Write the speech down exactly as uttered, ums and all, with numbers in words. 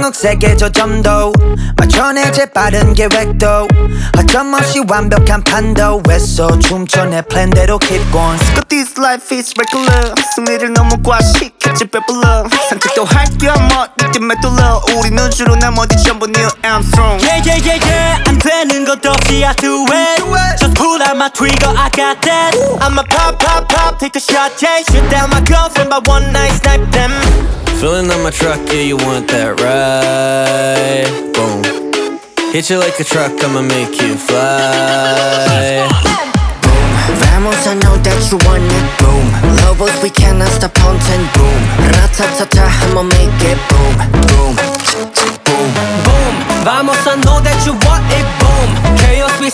묵묵세게 조점도 맞춰내 재빠른 계획도 어점없이 완벽한 판도 했어 춤춰 내 플랜대로 keep going. But this life is regular. 승리를 너무 과식했지 배불러. 산책도 할게 뭐 이쯤에 뚫러. 우리는 주로 나머지 전부 Neil Armstrong. Yeah yeah yeah yeah 안 되는 것 없이 I do it. Just pull out my trigger I got that. I'ma pop pop pop take a shot yeah. Shoot down my girlfriend by one night snipe them. Filling up my truck, yeah, you want that ride. Boom. Hit you like a truck, I'ma make you fly. Boom, vamos, I know that you want it. Boom, Lobos, we cannot stop haunting. Boom, ratatata, I'ma make it. Boom, boom, boom, Boom, vamos I know that you want it. Boom, chaos we